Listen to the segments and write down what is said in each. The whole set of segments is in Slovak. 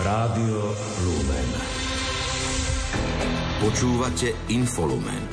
Rádio Lumen. Počúvate Infolumen.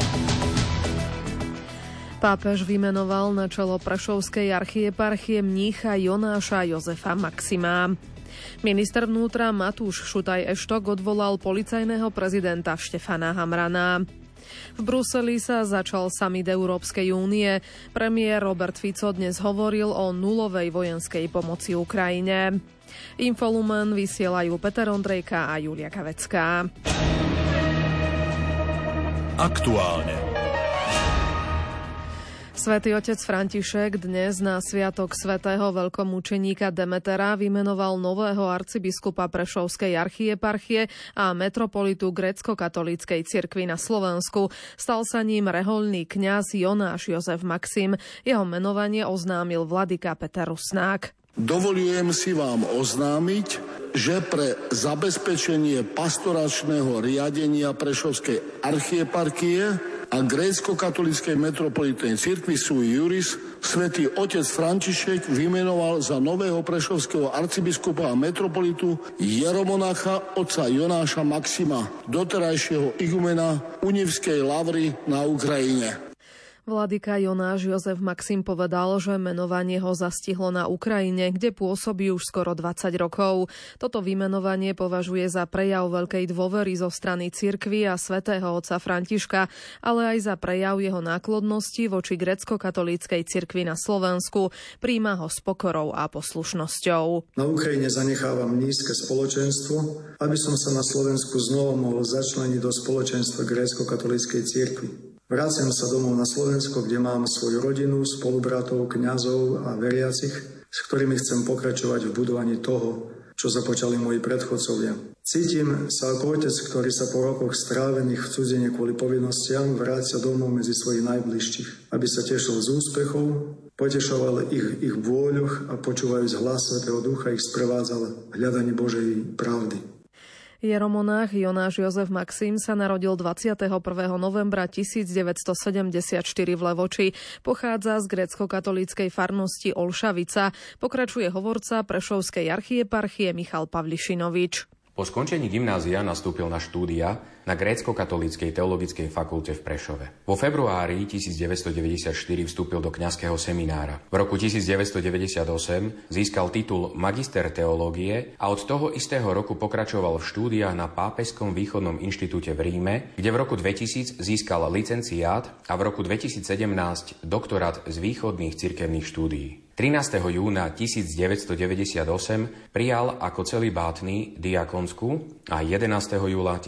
Pápež vymenoval na čelo prešovskej archieparchie mnícha Jonáša Jozefa Maxima. Minister vnútra Matúš Šutaj Eštok odvolal policajného prezidenta Štefana Hamrana. V Bruseli sa začal summit Európskej únie. Premiér Robert Fico dnes hovoril o nulovej vojenskej pomoci Ukrajine. Infolumen vysielajú Peter Ondrejka a Julia Kavecká. Aktuálne. Svätý otec František dnes na sviatok svätého veľkomučeníka Demetera vymenoval nového arcibiskupa Prešovskej archieparchie a metropolitu grécko-katolíckej cirkvi na Slovensku. Stal sa ním rehoľný kňaz Jonáš Jozef Maxim. Jeho menovanie oznámil vladyka Peter Rusnák. Dovoľujem si vám oznámiť, že pre zabezpečenie pastoračného riadenia Prešovskej archieparchie a grécko-katolíckej metropolitnej cirkvi sui juris svätý otec František vymenoval za nového prešovského arcibiskupa a metropolitu jeromonacha otca Jonáša Maxima, doterajšieho igumena Univskej lavry na Ukrajine. Vladyka Jonáš Jozef Maxim povedal, že menovanie ho zastihlo na Ukrajine, kde pôsobí už skoro 20 rokov. Toto vymenovanie považuje za prejav veľkej dôvery zo strany cirkvi a svätého otca Františka, ale aj za prejav jeho náklonnosti voči grécko-katolíckej cirkvi na Slovensku. Prijíma ho s pokorou a poslušnosťou. Na Ukrajine zanechávam nízke spoločenstvo, aby som sa na Slovensku znova mohol začleniť do spoločenstva grécko-katolíckej cirkvi. Vraciam sa domov na Slovensko, kde mám svoju rodinu, spolubratov, kňazov a veriacich, s ktorými chcem pokračovať v budovaní toho, čo započali moji predchodcovia. Cítim sa ako otec, ktorý sa po rokoch strávených v cudzine kvôli povinnostiam vrácia domov medzi svojich najbližších, aby sa tešil z úspechov, potešoval ich vôľoch a počúvajúc hlas Svätého Ducha ich sprevádzal hľadanie Božej pravdy. Jeromonách Jonáš Jozef Maxim sa narodil 21. novembra 1974 v Levoči. Pochádza z grécko-katolíckej farnosti Olšavica. Pokračuje hovorca Prešovskej archieparchie Michal Pavlišinovič. Po skončení gymnázia nastúpil na štúdia na grécko-katolíckej teologickej fakulte v Prešove. Vo februári 1994 vstúpil do kňazského seminára. V roku 1998 získal titul magister teológie a od toho istého roku pokračoval v štúdiách na Pápežskom východnom inštitúte v Ríme, kde v roku 2000 získal licenciát a v roku 2017 doktorát z východných cirkevných štúdií. 13. júna 1998 prijal ako celibátny diakonskú a 11. júla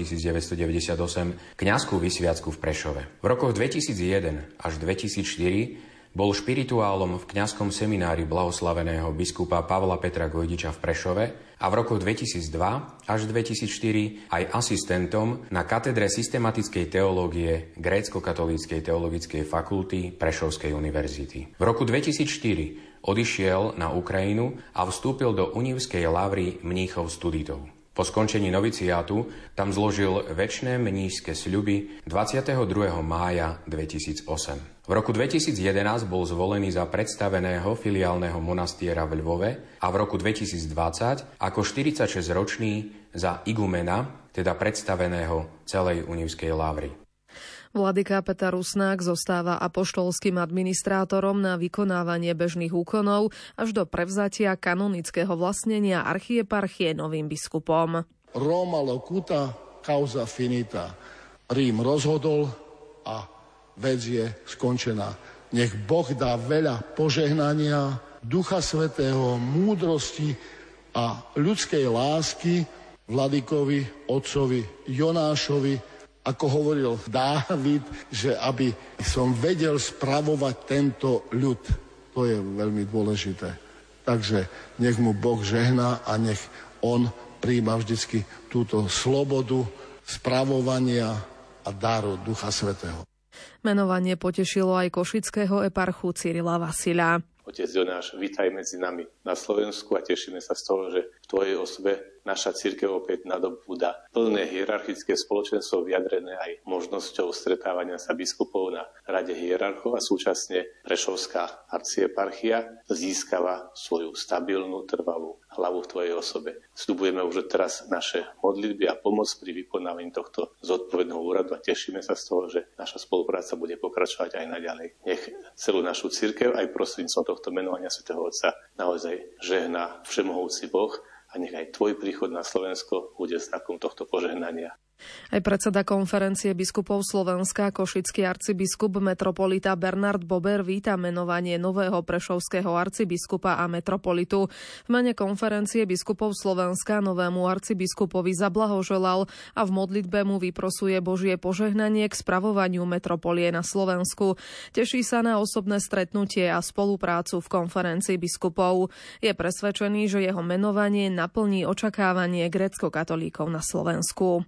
1998 kňazskú vysviacku v Prešove. V rokoch 2001 až 2004 bol špirituálom v kňazskom seminári blahoslaveného biskupa Pavla Petra Gojdiča v Prešove a v rokoch 2002 až 2004 aj asistentom na katedre systematickej teológie Grécko-katolíckej teologickej fakulty Prešovskej univerzity. V roku 2004 odišiel na Ukrajinu a vstúpil do Univskej lavry mníchov studitov. Po skončení noviciátu tam zložil večné mníšske sľuby 22. mája 2008. V roku 2011 bol zvolený za predstaveného filiálneho monastiera v Lvove a v roku 2020 ako 46-ročný za igumena, teda predstaveného celej Univskej lavry. Vladyka Peter Rusnák zostáva apoštolským administrátorom na vykonávanie bežných úkonov až do prevzatia kanonického vlastnenia archieparchie novým biskupom. Roma locuta, causa finita. Rím rozhodol a vec je skončená. Nech Boh dá veľa požehnania, Ducha Svätého, múdrosti a ľudskej lásky vladykovi, otcovi Jonášovi, ako hovoril Dávid, že aby som vedel spravovať tento ľud. To je veľmi dôležité. Takže nech mu Boh žehná a nech on prijíma vždycky túto slobodu spravovania a daru Ducha Svätého. Menovanie potešilo aj košického eparchu Cyrila Vasila. Otec Jonáš, vítaj medzi nami na Slovensku a tešíme sa z toho, že v tvojej osobe naša cirkev opäť nadobúda plné hierarchické spoločenstvo vyjadrené aj možnosťou stretávania sa biskupov na rade hierarchov a súčasne Prešovská arcieparchia získava svoju stabilnú, trvalú hlavu v tvojej osobe. Sľubujeme už teraz naše modlitby a pomoc pri vykonávaní tohto zodpovedného úradu a tešíme sa z toho, že naša spolupráca bude pokračovať aj naďalej. Nech celú našu cirkev aj prostredníctvom tohto menovania svätého Otca naozaj žehná všemohúci Boh a nech aj tvoj príchod na Slovensko bude znakom tohto požehnania. Aj predseda konferencie biskupov Slovenska, košický arcibiskup metropolita Bernard Bober víta menovanie nového prešovského arcibiskupa a metropolitu. V mene konferencie biskupov Slovenska novému arcibiskupovi zablahoželal a v modlitbe mu vyprosuje Božie požehnanie k spravovaniu metropolie na Slovensku. Teší sa na osobné stretnutie a spoluprácu v konferencii biskupov. Je presvedčený, že jeho menovanie naplní očakávanie gréckokatolíkov na Slovensku.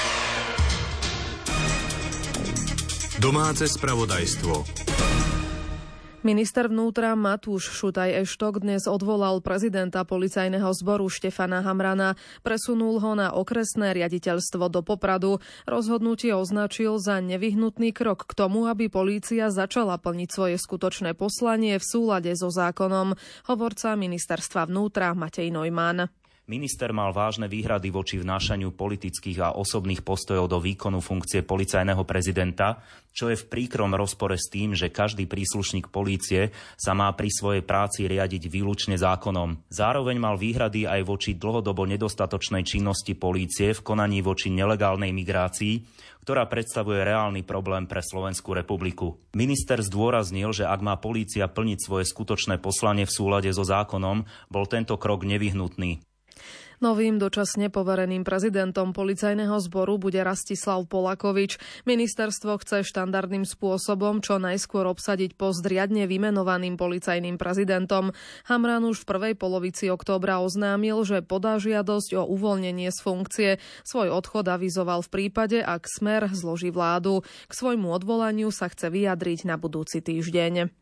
Domáce spravodajstvo. Minister vnútra Matúš Šutaj Eštok dnes odvolal prezidenta policajného zboru Štefana Hamrana. Presunul ho na okresné riaditeľstvo do Popradu. Rozhodnutie označil za nevyhnutný krok k tomu, aby polícia začala plniť svoje skutočné poslanie v súlade so zákonom. Hovorca ministerstva vnútra Matej Neumann. Minister mal vážne výhrady voči vnášaniu politických a osobných postojov do výkonu funkcie policajného prezidenta, čo je v príkrom rozpore s tým, že každý príslušník polície sa má pri svojej práci riadiť výlučne zákonom. Zároveň mal výhrady aj voči dlhodobo nedostatočnej činnosti polície v konaní voči nelegálnej migrácii, ktorá predstavuje reálny problém pre Slovenskú republiku. Minister zdôraznil, že ak má polícia plniť svoje skutočné poslanie v súlade so zákonom, bol tento krok nevyhnutný. Novým dočasne povereným prezidentom policajného zboru bude Rastislav Polakovič. Ministerstvo chce štandardným spôsobom čo najskôr obsadiť post riadne vymenovaným policajným prezidentom. Hamran už v prvej polovici októbra oznámil, že podá žiadosť o uvoľnenie z funkcie. Svoj odchod avizoval v prípade, ak Smer zloží vládu. K svojmu odvolaniu sa chce vyjadriť na budúci týždeň.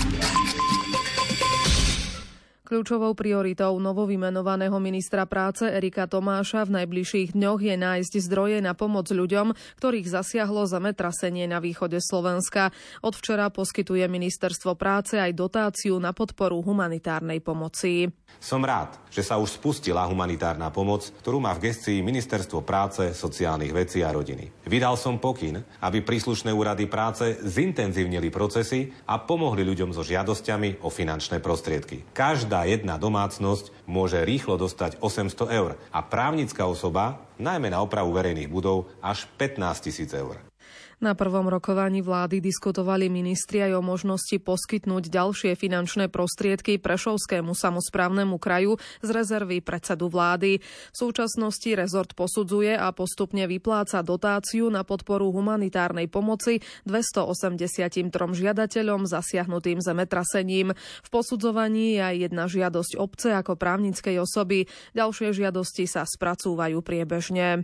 Kľúčovou prioritou novovymenovaného ministra práce Erika Tomáša v najbližších dňoch je nájsť zdroje na pomoc ľuďom, ktorých zasiahlo zemetrasenie na východe Slovenska. Od včera poskytuje ministerstvo práce aj dotáciu na podporu humanitárnej pomoci. Som rád, že sa už spustila humanitárna pomoc, ktorú má v gestii Ministerstvo práce, sociálnych vecí a rodiny. Vydal som pokyn, aby príslušné úrady práce zintenzívnili procesy a pomohli ľuďom so žiadosťami o finančné prostriedky. Každá jedna domácnosť môže rýchlo dostať 800 eur a právnická osoba, najmä na opravu verejných budov, až 15 000 eur. Na prvom rokovaní vlády diskutovali ministri aj o možnosti poskytnúť ďalšie finančné prostriedky Prešovskému samosprávnemu kraju z rezervy predsedu vlády. V súčasnosti rezort posudzuje a postupne vypláca dotáciu na podporu humanitárnej pomoci 283 žiadateľom zasiahnutým zemetrasením. V posudzovaní je aj jedna žiadosť obce ako právnickej osoby. Ďalšie žiadosti sa spracúvajú priebežne.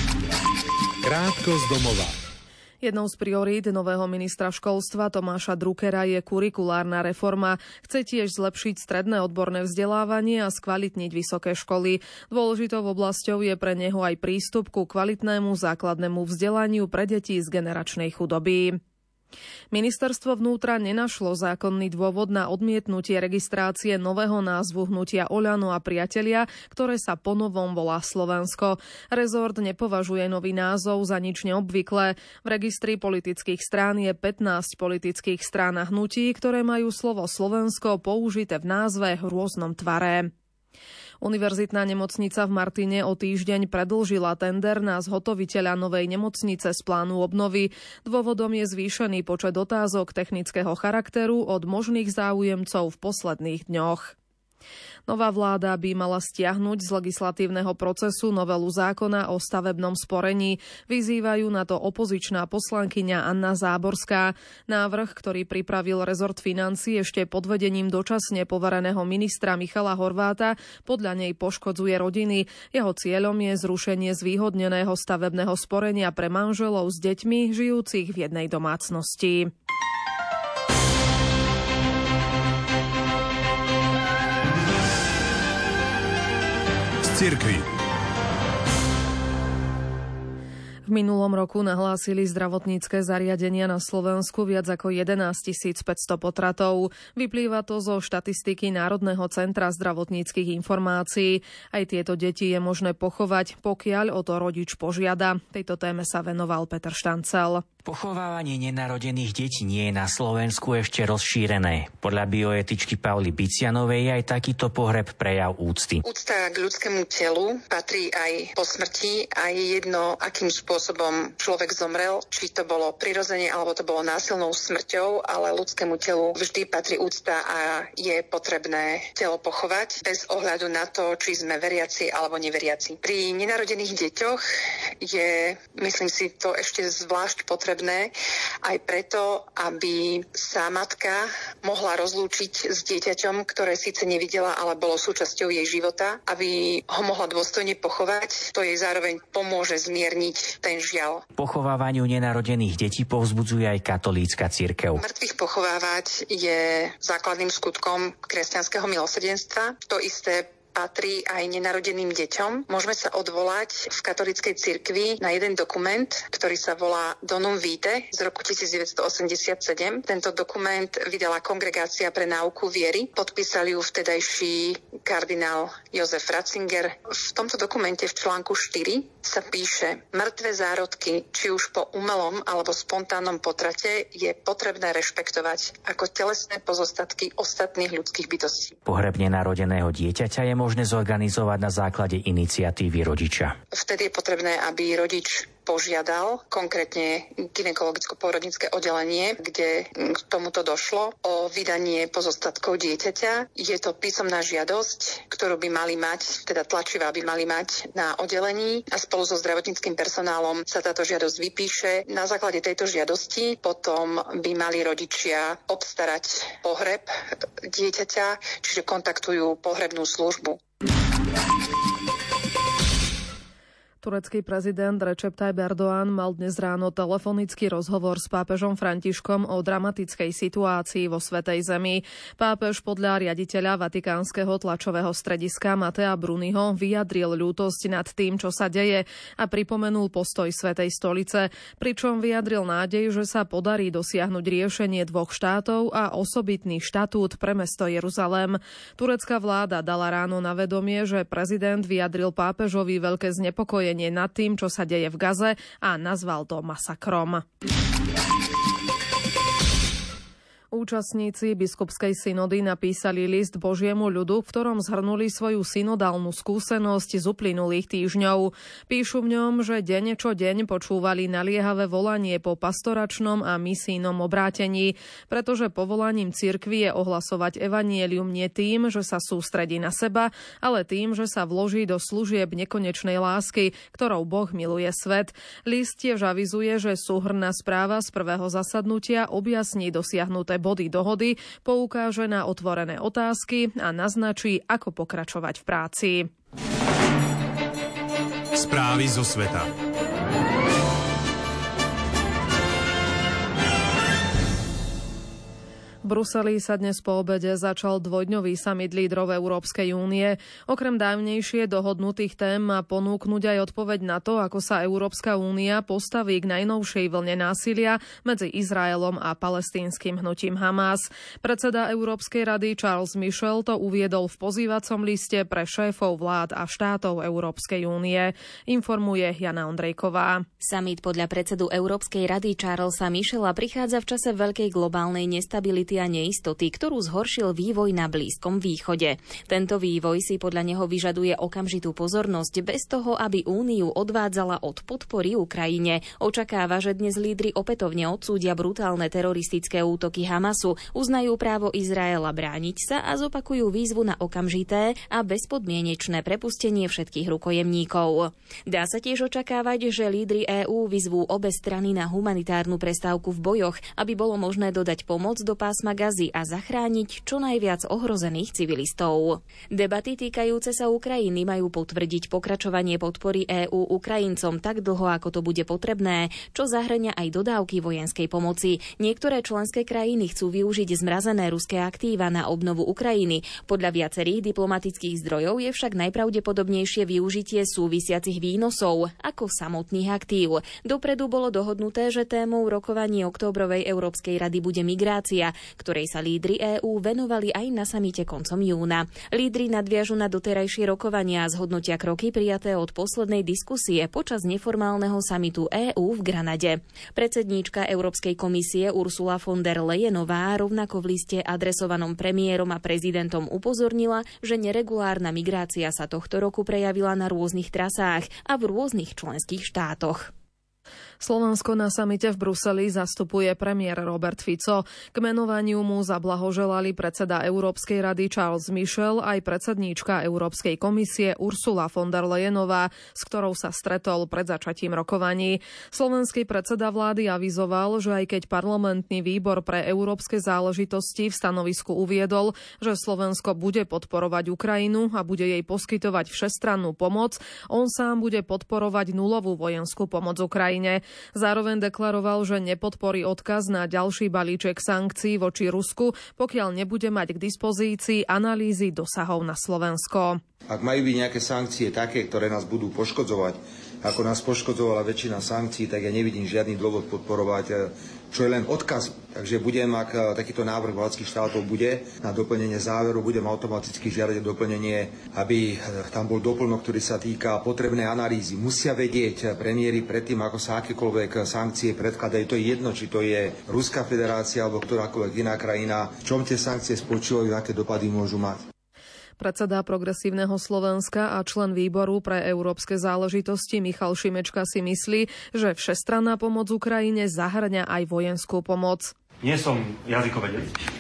Krátko z domova. Jednou z priorít nového ministra školstva Tomáša Druckera je kurikulárna reforma. Chce tiež zlepšiť stredné odborné vzdelávanie a skvalitniť vysoké školy. Dôležitou oblasťou je pre neho aj prístup ku kvalitnému základnému vzdelaniu pre deti z generačnej chudoby. Ministerstvo vnútra nenašlo zákonný dôvod na odmietnutie registrácie nového názvu hnutia Oľano a priatelia, ktoré sa ponovom volá Slovensko. Rezort nepovažuje nový názov za nič neobvyklé. V registri politických strán je 15 politických strán a hnutí, ktoré majú slovo Slovensko použité v názve v rôznom tvare. Univerzitná nemocnica v Martine o týždeň predĺžila tender na zhotoviteľa novej nemocnice z plánu obnovy. Dôvodom je zvýšený počet otázok technického charakteru od možných záujemcov v posledných dňoch. Nová vláda by mala stiahnuť z legislatívneho procesu novelu zákona o stavebnom sporení. Vyzývajú na to opozičná poslankyňa Anna Záborská. Návrh, ktorý pripravil rezort financií ešte pod vedením dočasne povereného ministra Michala Horváta, podľa nej poškodzuje rodiny. Jeho cieľom je zrušenie zvýhodneného stavebného sporenia pre manželov s deťmi žijúcich v jednej domácnosti. Cirkvi. V minulom roku nahlásili zdravotnícke zariadenia na Slovensku viac ako 11 500 potratov. Vyplýva to zo štatistiky Národného centra zdravotníckych informácií. Aj tieto deti je možné pochovať, pokiaľ o to rodič požiada. Tejto téme sa venoval Peter Štancel. Pochovávanie nenarodených detí nie je na Slovensku ešte rozšírené. Podľa bioetičky Pauly Bicianovej je aj takýto pohreb prejav úcty. Úcta k ľudskému telu patrí aj po smrti a je jedno, akým spôsobom človek zomrel, či to bolo prirodzene alebo to bolo násilnou smrťou, ale ľudskému telu vždy patrí úcta a je potrebné telo pochovať bez ohľadu na to, či sme veriaci alebo neveriaci. Pri nenarodených deťoch je, myslím si, to ešte zvlášť potrebné aj preto, aby sa matka mohla rozlúčiť s dieťaťom, ktoré síce nevidela, ale bolo súčasťou jej života, aby ho mohla dôstojne pochovať. To jej zároveň pomôže zmierniť ten žiaľ. Pochovávaniu nenarodených detí povzbudzuje aj katolícka cirkev. Mŕtvych pochovávať je základným skutkom kresťanského milosrdenstva. To isté patrí aj nenarodeným deťom. Môžeme sa odvolať v katolíckej cirkvi na jeden dokument, ktorý sa volá Donum Vitae z roku 1987. Tento dokument vydala Kongregácia pre náuku viery. Podpísal ju vtedajší kardinál Jozef Ratzinger. V tomto dokumente v článku 4 sa píše: mŕtve zárodky, či už po umelom alebo spontánnom potrate, je potrebné rešpektovať ako telesné pozostatky ostatných ľudských bytostí. Pohreb nenarodeného dieťaťa je možné zorganizovať na základe iniciatívy rodiča. Vtedy je potrebné, aby rodič požiadal konkrétne gynekologicko-pôrodnícke oddelenie, kde k tomuto došlo, o vydanie pozostatkov dieťaťa. Je to písomná žiadosť, ktorú by mali mať, teda tlačivá by mali mať na oddelení a spolu so zdravotníckym personálom sa táto žiadosť vypíše. Na základe tejto žiadosti potom by mali rodičia obstarať pohreb dieťaťa, čiže kontaktujú pohrebnú službu. Turecký prezident Recep Tayyip Erdoğan mal dnes ráno telefonický rozhovor s pápežom Františkom o dramatickej situácii vo Svätej Zemi. Pápež podľa riaditeľa vatikánskeho tlačového strediska Matea Bruniho vyjadril ľútosť nad tým, čo sa deje, a pripomenul postoj Svätej stolice, pričom vyjadril nádej, že sa podarí dosiahnuť riešenie dvoch štátov a osobitný štatút pre mesto Jeruzalém. Turecká vláda dala ráno na vedomie, že prezident vyjadril pápežovi veľké znepokojenie nad tým, čo sa deje v Gaze, a nazval to masakrom. Účastníci biskupskej synody napísali list Božiemu ľudu, v ktorom zhrnuli svoju synodálnu skúsenosť z uplynulých týždňov. Píšu v ňom, že deň čo deň počúvali naliehavé volanie po pastoračnom a misijnom obrátení, pretože povolaním cirkvi je ohlasovať evanjelium nie tým, že sa sústredí na seba, ale tým, že sa vloží do služieb nekonečnej lásky, ktorou Boh miluje svet. List tiež avizuje, že súhrnná správa z prvého zasadnutia objasní dosiahnuté body dohody, poukáže na otvorené otázky a naznačí, ako pokračovať v práci. Správy zo sveta. V Bruseli sa dnes po obede začal dvojdňový summit lídrov Európskej únie. Okrem dávnejšie dohodnutých tém má ponúknuť aj odpoveď na to, ako sa Európska únia postaví k najnovšej vlne násilia medzi Izraelom a palestínskym hnutím Hamas. Predseda Európskej rady Charles Michel to uviedol v pozývacom liste pre šéfov vlád a štátov Európskej únie. Informuje Jana Ondrejková. Summit podľa predsedu Európskej rady Charlesa Michela prichádza v čase veľkej globálnej nestability a neistoty, ktorú zhoršil vývoj na Blízkom východe. Tento vývoj si podľa neho vyžaduje okamžitú pozornosť bez toho, aby Úniu odvádzala od podpory Ukrajine. Očakáva, že dnes lídri opätovne odsúdia brutálne teroristické útoky Hamasu, uznajú právo Izraela brániť sa a zopakujú výzvu na okamžité a bezpodmienečné prepustenie všetkých rukojemníkov. Dá sa tiež očakávať, že lídri EÚ vyzvú obe strany na humanitárnu prestávku v bojoch, aby bolo možné dodať pomoc do pásma pásma Gazy a zachrániť čo najviac ohrozených civilistov. Debaty týkajúce sa Ukrajiny majú potvrdiť pokračovanie podpory EÚ Ukrajincom tak dlho, ako to bude potrebné, čo zahŕňa aj dodávky vojenskej pomoci. Niektoré členské krajiny chcú využiť zmrazené ruské aktíva na obnovu Ukrajiny. Podľa viacerých diplomatických zdrojov je však najpravdepodobnejšie využitie súvisiacich výnosov ako samotných aktív. Dopredu bolo dohodnuté, že témou rokovaní októbrovej Európskej rady bude migrácia, ktorej sa lídri EÚ venovali aj na samite koncom júna. Lídri nadviažu na doterajšie rokovania a zhodnotia kroky prijaté od poslednej diskusie počas neformálneho samitu EÚ v Granade. Predsedníčka Európskej komisie Ursula von der Leyenová rovnako v liste adresovanom premiérom a prezidentom upozornila, že neregulárna migrácia sa tohto roku prejavila na rôznych trasách a v rôznych členských štátoch. Slovensko na samite v Bruseli zastupuje premiér Robert Fico. K menovaniu mu zablahoželali predseda Európskej rady Charles Michel aj predsedníčka Európskej komisie Ursula von der Leyenová, s ktorou sa stretol pred začatím rokovaní. Slovenský predseda vlády avizoval, že aj keď parlamentný výbor pre európske záležitosti v stanovisku uviedol, že Slovensko bude podporovať Ukrajinu a bude jej poskytovať všestrannú pomoc, on sám bude podporovať nulovú vojenskú pomoc Ukrajine. Zároveň deklaroval, že nepodporí odkaz na ďalší balíček sankcií voči Rusku, pokiaľ nebude mať k dispozícii analýzy dosahov na Slovensko. Ak majú byť nejaké sankcie také, ktoré nás budú poškodzovať, ako nás poškodzovala väčšina sankcií, tak ja nevidím žiadny dôvod podporovať, čo je len odkaz. Takže ak takýto návrh baltských štátov bude na doplnenie záveru, budem automaticky žiadať doplnenie, aby tam bol doplnok, ktorý sa týka potrebnej analýzy. Musia vedieť premiéri predtým, ako sa akékoľvek sankcie predkladajú. To je jedno, či to je Ruská federácia alebo ktorákoľvek iná krajina, v čom tie sankcie spočívajú, aké dopady môžu mať. Predseda Progresívneho Slovenska a člen výboru pre európske záležitosti Michal Šimečka si myslí, že všestranná pomoc Ukrajine zahŕňa aj vojenskú pomoc. Nie som jazykovedec,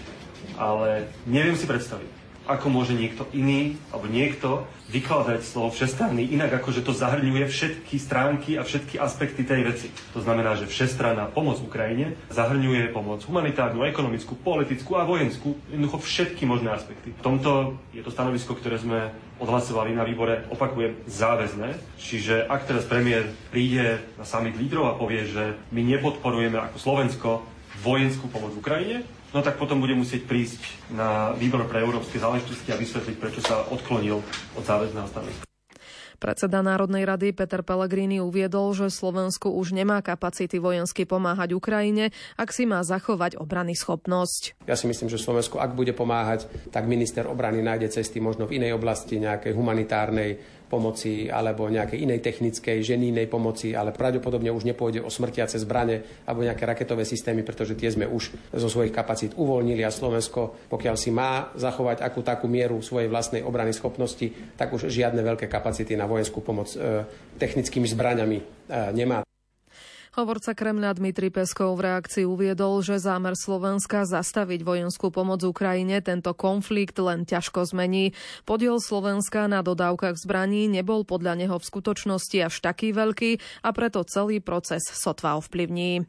ale neviem si predstaviť, ako môže niekto iný alebo niekto vykladať slovo všestranný inak, ako že to zahŕňuje všetky stránky a všetky aspekty tej veci. To znamená, že všestranná pomoc Ukrajine zahŕňuje pomoc humanitárnu, ekonomickú, politickú a vojenskú, jednoducho všetky možné aspekty. V tomto je to stanovisko, ktoré sme odhlasovali na výbore, opakujem, záväzné. Čiže ak teraz premiér príde na summit lídrov a povie, že my nepodporujeme ako Slovensko vojenskú pomoc Ukrajine, no tak potom bude musieť prísť na výbor pre európske záležitosti a vysvetliť, prečo sa odklonil od záväzného stanoviska. Predseda Národnej rady Peter Pellegrini uviedol, že Slovensku už nemá kapacity vojensky pomáhať Ukrajine, ak si má zachovať obranyschopnosť. Ja si myslím, že Slovensku, ak bude pomáhať, tak minister obrany nájde cesty možno v inej oblasti, nejakej humanitárnej pomoci alebo nejakej inej technickej, ženijnej pomoci, ale pravdepodobne už nepôjde o smrtiace zbrane alebo nejaké raketové systémy, pretože tie sme už zo svojich kapacít uvoľnili a Slovensko, pokiaľ si má zachovať akú takú mieru svojej vlastnej obrany schopnosti, tak už žiadne veľké kapacity na vojenskú pomoc technickými zbraňami nemá. Hovorca Kremľa Dmitrij Peskov v reakcii uviedol, že zámer Slovenska zastaviť vojenskú pomoc Ukrajine tento konflikt len ťažko zmení. Podiel Slovenska na dodávkach zbraní nebol podľa neho v skutočnosti až taký veľký a preto celý proces sotva ovplyvní.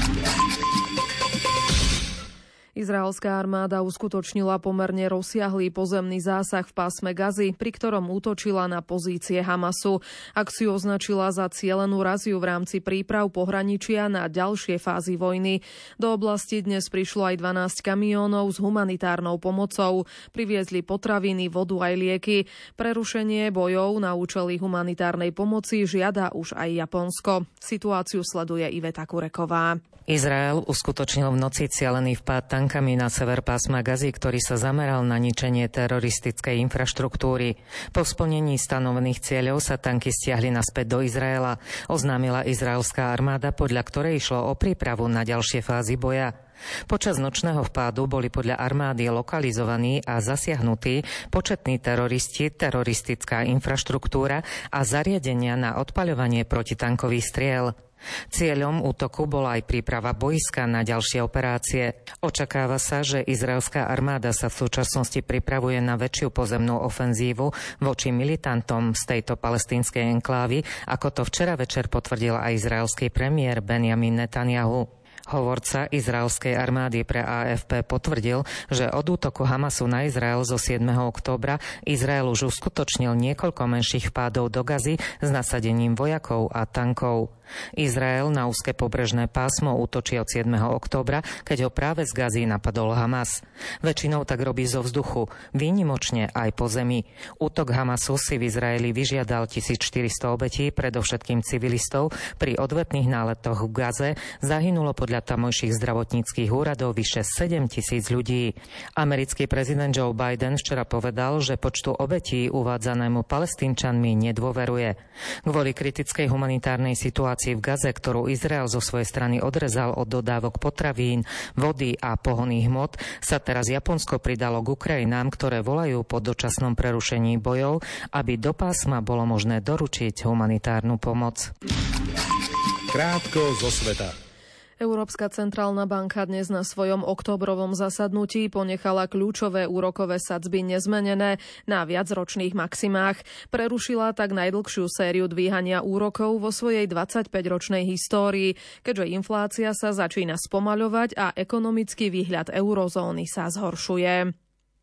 Izraelská armáda uskutočnila pomerne rozsiahlý pozemný zásah v pásme Gazy, pri ktorom útočila na pozície Hamasu. Akciu označila za cielenú raziu v rámci príprav pohraničia na ďalšie fázy vojny. Do oblasti dnes prišlo aj 12 kamiónov s humanitárnou pomocou. Priviezli potraviny, vodu aj lieky. Prerušenie bojov na účely humanitárnej pomoci žiada už aj Japonsko. Situáciu sleduje Iveta Kureková. Izrael uskutočnil v noci cielený vpád tankami na sever pásma Gazy, ktorý sa zameral na ničenie teroristickej infraštruktúry. Po splnení stanovených cieľov sa tanky stiahli naspäť do Izraela, oznámila izraelská armáda, podľa ktorej išlo o prípravu na ďalšie fázy boja. Počas nočného vpádu boli podľa armády lokalizovaní a zasiahnutí početní teroristi, teroristická infraštruktúra a zariadenia na odpaľovanie protitankových striel. Cieľom útoku bola aj príprava boiska na ďalšie operácie. Očakáva sa, že izraelská armáda sa v súčasnosti pripravuje na väčšiu pozemnú ofenzívu voči militantom z tejto palestínskej enklávy, ako to včera večer potvrdil aj izraelský premiér Benjamin Netanjahu. Hovorca izraelskej armády pre AFP potvrdil, že od útoku Hamasu na Izrael zo 7. októbra Izrael už uskutočnil niekoľko menších vpádov do Gazy s nasadením vojakov a tankov. Izrael na úzke pobrežné pásmo útočí od 7. októbra, keď ho práve z Gazy napadol Hamas. Väčšinou tak robí zo vzduchu, výnimočne aj po zemi. Útok Hamasu si v Izraeli vyžiadal 1400 obetí, predovšetkým civilistov. Pri odvetných náletoch v Gaze zahynulo podľa tamojších zdravotníckych úradov vyše 7,000 ľudí. Americký prezident Joe Biden včera povedal, že počtu obetí uvádzanému Palestínčanmi nedôveruje. Kvôli kritickej humanitárnej situácii v Gaze, ktorú Izrael zo svojej strany odrezal od dodávok potravín, vody a pohonných hmot, sa teraz Japonsko pridalo k Ukrajinám, ktoré volajú po dočasnom prerušení bojov, aby do pásma bolo možné doručiť humanitárnu pomoc. Krátko zo sveta. Európska centrálna banka dnes na svojom októbrovom zasadnutí ponechala kľúčové úrokové sadzby nezmenené na viacročných maximách. Prerušila tak najdlhšiu sériu dvíhania úrokov vo svojej 25-ročnej histórii, keďže inflácia sa začína spomaľovať a ekonomický výhľad eurozóny sa zhoršuje.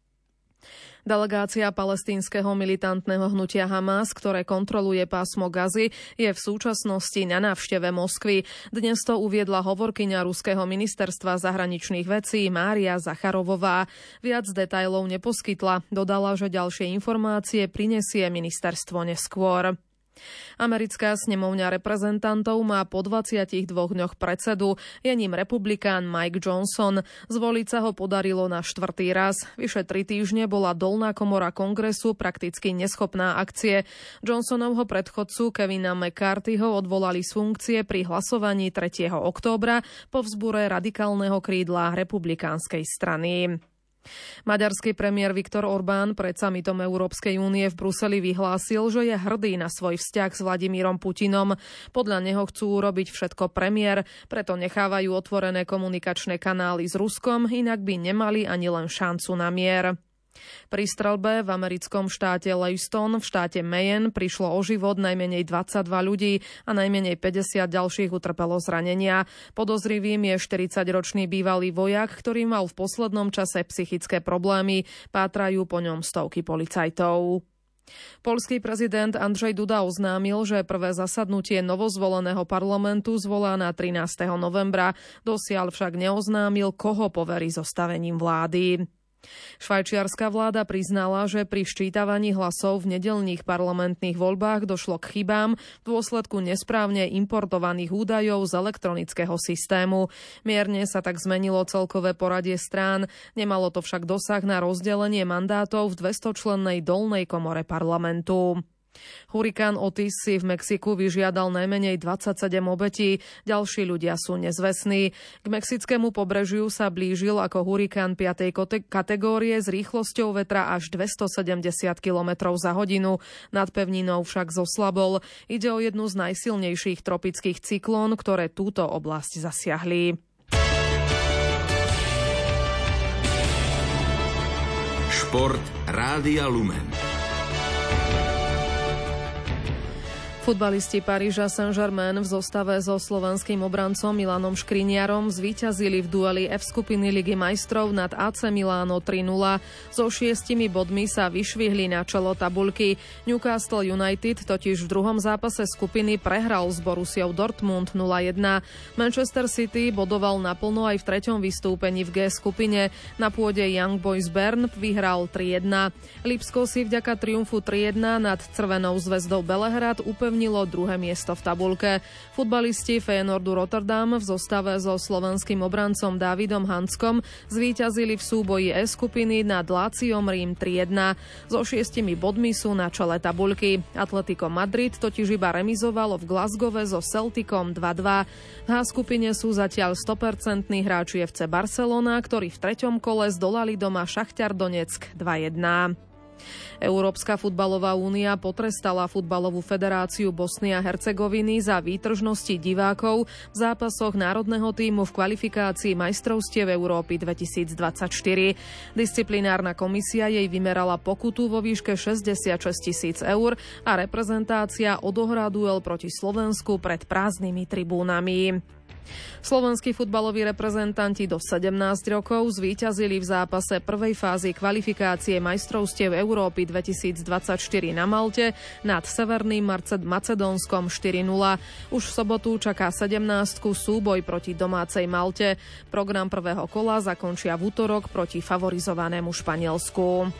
Delegácia palestínskeho militantného hnutia Hamas, ktoré kontroluje pásmo Gazy, je v súčasnosti na návšteve Moskvy. Dnes to uviedla hovorkyňa ruského ministerstva zahraničných vecí Mária Zacharovová. Viac detailov neposkytla. Dodala, že ďalšie informácie prinesie ministerstvo neskôr. Americká snemovňa reprezentantov má po 22 dňoch predsedu. Je ním republikán Mike Johnson. Zvoliť sa ho podarilo na 4. raz. Vyše 3 týždne bola dolná komora kongresu prakticky neschopná akcie. Johnsonovho predchodcu Kevina McCarthyho odvolali z funkcie pri hlasovaní 3. októbra po vzbure radikálneho krídla republikánskej strany. Maďarský premiér Viktor Orbán pred samitom Európskej únie v Bruseli vyhlásil, že je hrdý na svoj vzťah s Vladimírom Putinom. Podľa neho chcú urobiť všetko premiér, preto nechávajú otvorené komunikačné kanály s Ruskom, inak by nemali ani len šancu na mier. Pri streľbe v americkom štáte Lewiston v štáte Maine prišlo o život najmenej 22 ľudí a najmenej 50 ďalších utrpelo zranenia. Podozrivým je 40-ročný bývalý vojak, ktorý mal v poslednom čase psychické problémy. Pátrajú po ňom stovky policajtov. Poľský prezident Andrzej Duda oznámil, že prvé zasadnutie novozvoleného parlamentu zvolá na 13. novembra. Dosiaľ však neoznámil, koho poverí zostavením vlády. Švajčiarska vláda priznala, že pri ščítavaní hlasov v nedeľných parlamentných voľbách došlo k chybám v dôsledku nesprávne importovaných údajov z elektronického systému. Mierne sa tak zmenilo celkové poradie strán, nemalo to však dosah na rozdelenie mandátov v 200-člennej dolnej komore parlamentu. Hurikán Otis si v Mexiku vyžiadal najmenej 27 obetí, ďalší ľudia sú nezvestní. K mexickému pobrežiu sa blížil ako hurikán 5. kategórie s rýchlosťou vetra až 270 km za hodinu. Nad pevninou však zoslabol. Ide o jednu z najsilnejších tropických cyklón, ktoré túto oblasť zasiahli. Šport Rádia Lumen. Futbalisti Paríža Saint-Germain v zostave so slovenským obrancom Milanom Škriniarom zvíťazili v dueli F skupiny Ligy majstrov nad AC Milano 3-0. So 6 bodmi sa vyšvihli na čelo tabuľky. Newcastle United totiž v druhom zápase skupiny prehral s Borussiou Dortmund 0-1. Manchester City bodoval naplno aj v treťom vystúpení v G skupine. Na pôde Young Boys Bern vyhral 3-1. Lipsko si vďaka triumfu 3-1 nad Crvenou zväzdou Belehrad upevnilo druhé miesto v tabuľke. Futbalisti Feyenoordu Rotterdam v zostave so slovenským obrancom Dávidom Hanskom zvíťazili v súboji E skupiny nad Láciom Rím 3-1. So 6 bodmi sú na čele tabuľky. Atletico Madrid totiž iba remizovalo v Glasgowe so Celticom 2-2. V H skupine sú zatiaľ 100% hráči FC Barcelona, ktorí v treťom kole zdolali doma Šachtar Donetsk 2-1. Európska futbalová únia potrestala Futbalovú federáciu Bosny a Hercegoviny za výtržnosti divákov v zápasoch národného tímu v kvalifikácii majstrovstiev Európy 2024. Disciplinárna komisia jej vymerala pokutu vo výške 66 000 eur a reprezentácia odohrá duel proti Slovensku pred prázdnymi tribúnami. Slovenskí futbaloví reprezentanti do 17 rokov zvíťazili v zápase prvej fázy kvalifikácie majstrovstiev Európy 2024 na Malte nad Severným Macedónskom 4-0. Už v sobotu čaká 17-ku súboj proti domácej Malte. Program prvého kola zakončia v utorok proti favorizovanému Španielsku.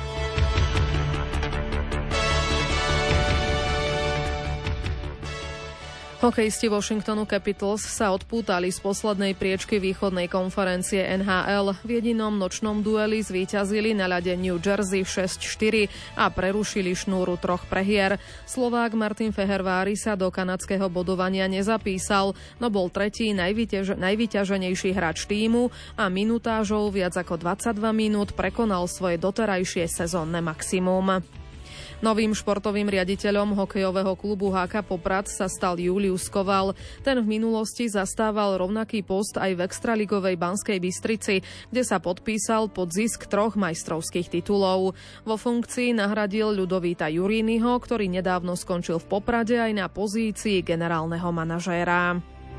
Hokejisti Washingtonu Capitals sa odpútali z poslednej priečky východnej konferencie NHL. V jedinom nočnom dueli zvíťazili na ľade New Jersey 6-4 a prerušili šnúru 3 prehier. Slovák Martin Fehervári sa do kanadského bodovania nezapísal, no bol tretí najvyťaženejší hráč tímu a minutážou viac ako 22 minút prekonal svoje doterajšie sezónne maximum. Novým športovým riaditeľom hokejového klubu HK Poprad sa stal Julius Koval. Ten v minulosti zastával rovnaký post aj v extraligovej Banskej Bystrici, kde sa podpísal pod zisk 3 majstrovských titulov. Vo funkcii nahradil Ľudovíta Jurínyho, ktorý nedávno skončil v Poprade aj na pozícii generálneho manažéra.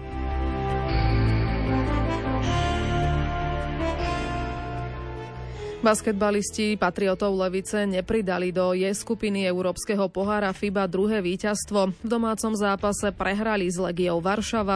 Basketbalisti Patriotov Levice nepridali do J skupiny Európskeho pohára FIBA druhé víťazstvo. V domácom zápase prehrali s Legiou Varšava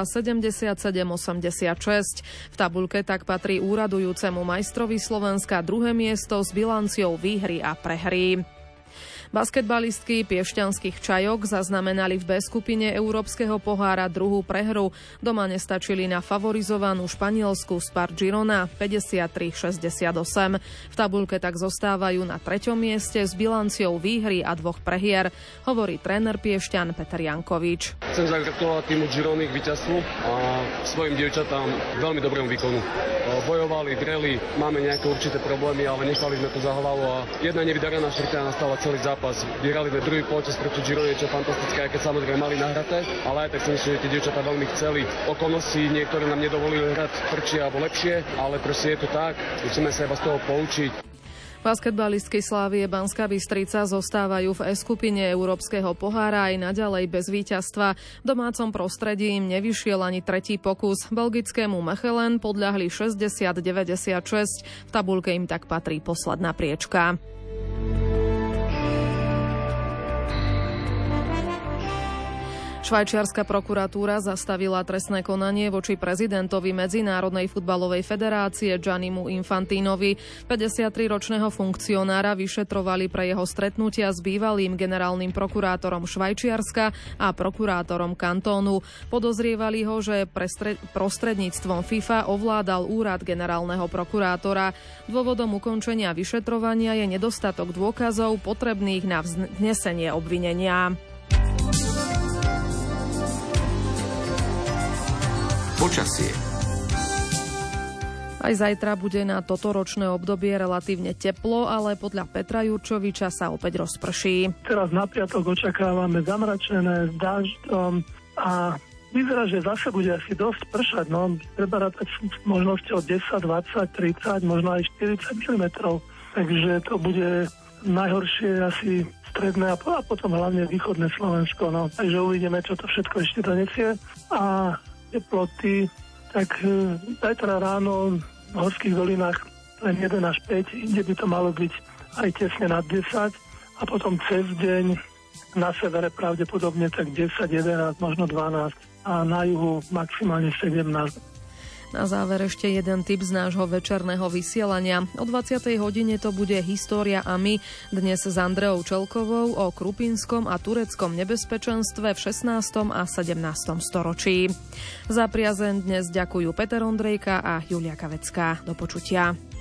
77-86. V tabuľke tak patrí úradujúcemu majstrovi Slovenska druhé miesto s bilanciou výhry a prehry. Basketbalistky piešťanských Čajok zaznamenali v B skupine Európskeho pohára druhú prehru. Doma nestačili na favorizovanú španielsku Spar Girona 53-68. V tabuľke tak zostávajú na 3. mieste s bilanciou výhry a 2 prehier, hovorí tréner piešťan Peter Jankovič. Chcem zagratulovať týmu Girony k víťazstvu a svojim dievčatám veľmi dobrému výkonu. Bojovali, dreli, máme nejaké určité problémy, ale nechali sme to za hlavu a jedna nevydarená štvrtina nastala celý zápas. Vyhrali sme druhý poločas proti Girone, čo je fantastické, aj keď samozrejme mali nahraté, ale aj tak si myslím, že tie dievčatá veľmi chceli. Okolnosti niektoré nám nedovolili hrať tvrdšie alebo lepšie, ale proste je to tak, musíme sa iba z toho poučiť. Basketbalistky Slávie Banská Bystrica zostávajú v E skupine Európskeho pohára aj naďalej bez víťazstva. V domácom prostredí im nevyšiel ani tretí pokus. Belgickému Mechelen podľahli 60-96. V tabuľke im tak patrí posledná priečka. Švajčiarska prokuratúra zastavila trestné konanie voči prezidentovi Medzinárodnej futbalovej federácie Giannimu Infantinovi. 53-ročného funkcionára vyšetrovali pre jeho stretnutia s bývalým generálnym prokurátorom Švajčiarska a prokurátorom kantónu. Podozrievali ho, že prostredníctvom FIFA ovládal úrad generálneho prokurátora. Dôvodom ukončenia vyšetrovania je nedostatok dôkazov potrebných na vznesenie obvinenia. Počasie. Aj zajtra bude na totoročné obdobie relatívne teplo, ale podľa Petra Jurčoviča sa opäť rozprší. Teraz na piatok očakávame zamračené s dažďom a vyzerá, že zase bude asi dosť pršať. No, treba rátať možnosťou 10, 20, 30, možno aj 40 mm. Takže to bude najhoršie asi stredné a potom hlavne východné Slovensko. No. Takže uvidíme, čo to všetko ešte donesie. A teploty, tak zajtra ráno v horských dolinách len 1 až 5, kde by to malo byť aj tesne nad 10 a potom cez deň na severe pravdepodobne tak 10, 11, možno 12 a na juhu maximálne 17. Na záver ešte jeden tip z nášho večerného vysielania. O 20. hodine to bude História a my. Dnes s Andreou Čelkovou o Krupinskom a tureckom nebezpečenstve v 16. a 17. storočí. Za priazeň dnes ďakujú Peter Ondrejka a Julia Kavecká. Do počutia.